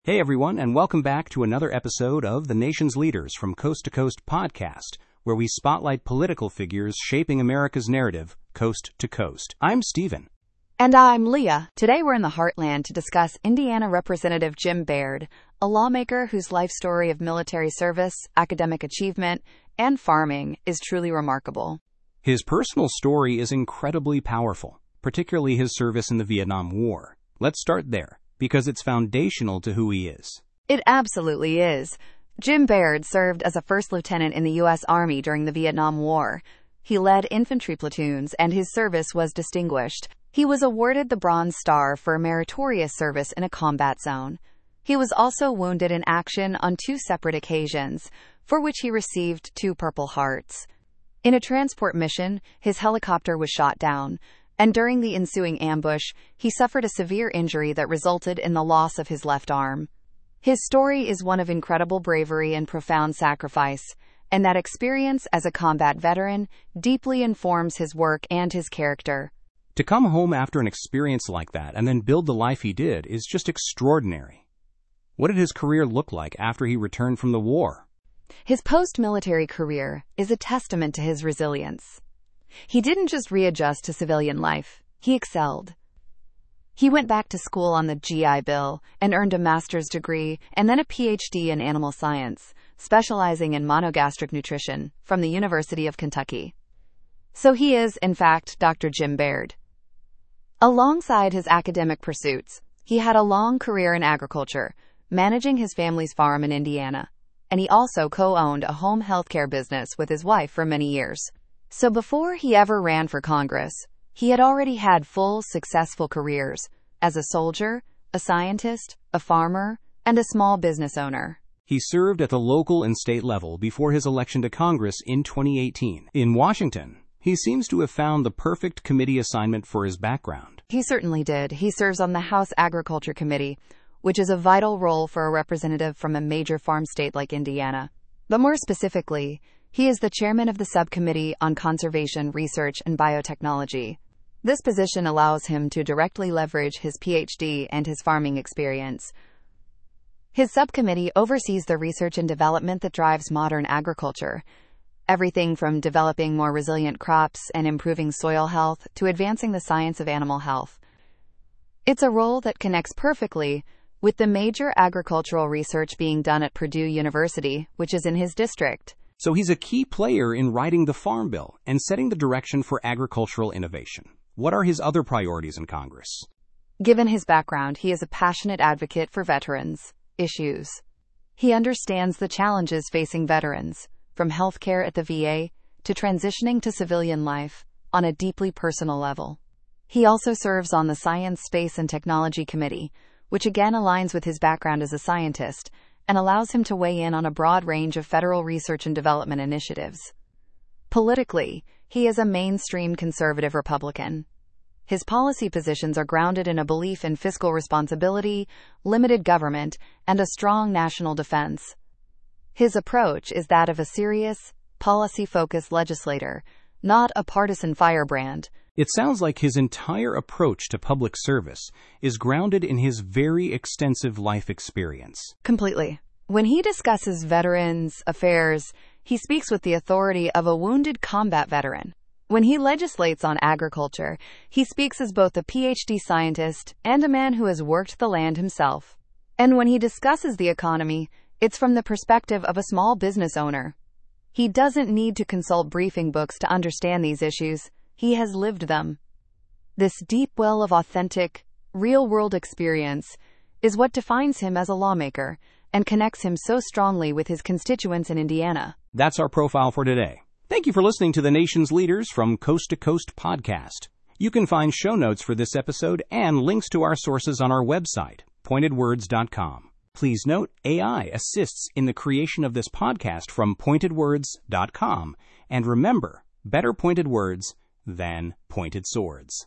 Hey everyone, and welcome back to another episode of The Nation's Leaders from Coast to Coast podcast, where we spotlight political figures shaping America's narrative, coast to coast. I'm Stephen. And I'm Leah. Today we're in the heartland to discuss Indiana Representative Jim Baird, a lawmaker whose life story of military service, academic achievement, and farming is truly remarkable. His personal story is incredibly powerful, particularly his service in the Vietnam War. Let's start there, because it's foundational to who he is. It absolutely is. Jim Baird served as a first lieutenant in the U.S. Army during the Vietnam War. He led infantry platoons, and his service was distinguished. He was awarded the Bronze Star for meritorious service in a combat zone. He was also wounded in action on 2 separate occasions, for which he received 2 Purple Hearts. In a transport mission, his helicopter was shot down, and during the ensuing ambush, he suffered a severe injury that resulted in the loss of his left arm. His story is one of incredible bravery and profound sacrifice, and that experience as a combat veteran deeply informs his work and his character. To come home after an experience like that and then build the life he did is just extraordinary. What did his career look like after he returned from the war? His post-military career is a testament to his resilience. He didn't just readjust to civilian life, he excelled. He went back to school on the GI Bill and earned a master's degree and then a PhD in animal science, specializing in monogastric nutrition from the University of Kentucky. So he is, in fact, Dr. Jim Baird. Alongside his academic pursuits, he had a long career in agriculture, managing his family's farm in Indiana, and he also co-owned a home healthcare business with his wife for many years. So before he ever ran for Congress, he had already had full, successful careers as a soldier, a scientist, a farmer, and a small business owner. He served at the local and state level before his election to Congress in 2018. In Washington, he seems to have found the perfect committee assignment for his background. He certainly did. He serves on the House Agriculture Committee, which is a vital role for a representative from a major farm state like Indiana. But more specifically, he is the chairman of the Subcommittee on Conservation, Research, and Biotechnology. This position allows him to directly leverage his PhD and his farming experience. His subcommittee oversees the research and development that drives modern agriculture, everything from developing more resilient crops and improving soil health to advancing the science of animal health. It's a role that connects perfectly with the major agricultural research being done at Purdue University, which is in his district. So he's a key player in writing the Farm Bill and setting the direction for agricultural innovation. What are his other priorities in Congress? Given his background, he is a passionate advocate for veterans' issues. He understands the challenges facing veterans, from healthcare at the VA to transitioning to civilian life, on a deeply personal level. He also serves on the Science, Space, and Technology Committee, which again aligns with his background as a scientist and allows him to weigh in on a broad range of federal research and development initiatives. Politically, he is a mainstream conservative Republican. His policy positions are grounded in a belief in fiscal responsibility, limited government, and a strong national defense. His approach is that of a serious, policy-focused legislator, not a partisan firebrand. It sounds like his entire approach to public service is grounded in his very extensive life experience. Completely. When he discusses veterans' affairs, he speaks with the authority of a wounded combat veteran. When he legislates on agriculture, he speaks as both a PhD scientist and a man who has worked the land himself. And when he discusses the economy, it's from the perspective of a small business owner. He doesn't need to consult briefing books to understand these issues. He has lived them. This deep well of authentic, real-world experience is what defines him as a lawmaker and connects him so strongly with his constituents in Indiana. That's our profile for today. Thank you for listening to the Nation's Leaders from Coast to Coast podcast. You can find show notes for this episode and links to our sources on our website, pointedwords.com. Please note, AI assists in the creation of this podcast from pointedwords.com. And remember, better pointed words than pointed swords.